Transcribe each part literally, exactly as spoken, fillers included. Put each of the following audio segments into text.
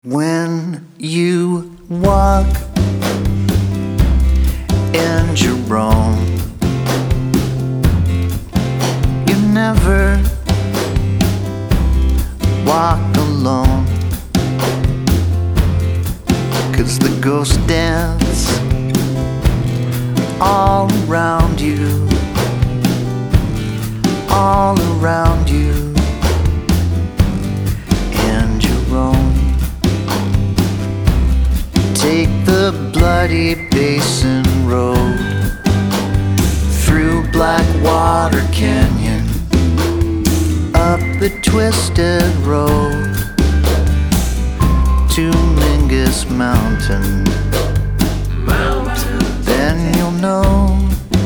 When you walk in Jerome, you never walk alone, 'cause the ghosts dance all around you, all around you in Jerome. Take the Bloody Basin Road through Blackwater Canyon, up the twisted road to Mingus Mountain. Mountain. Then you'll know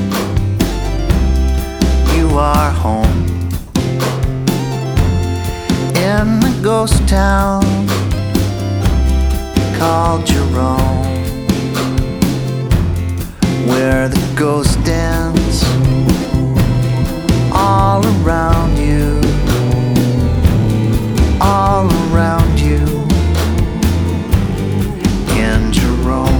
you are home in the ghost town called Jerome, where the ghosts dance all around you, all around you in Jerome.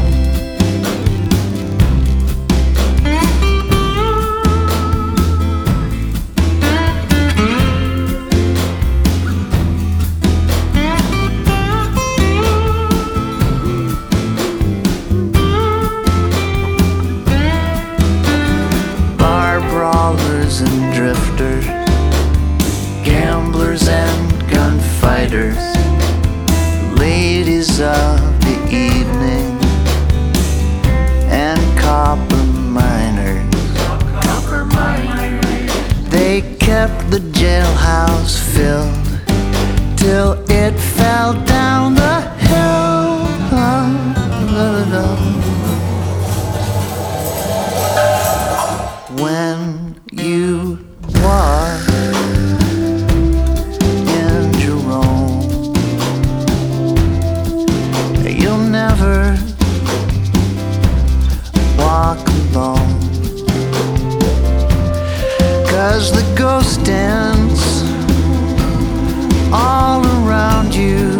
And drifters, gamblers and gunfighters, ladies of the evening and copper miners. Copper miners. They kept the jailhouse filled till it fell down the hill. When you walk in Jerome, you'll never walk alone, 'cause the ghosts dance all around you,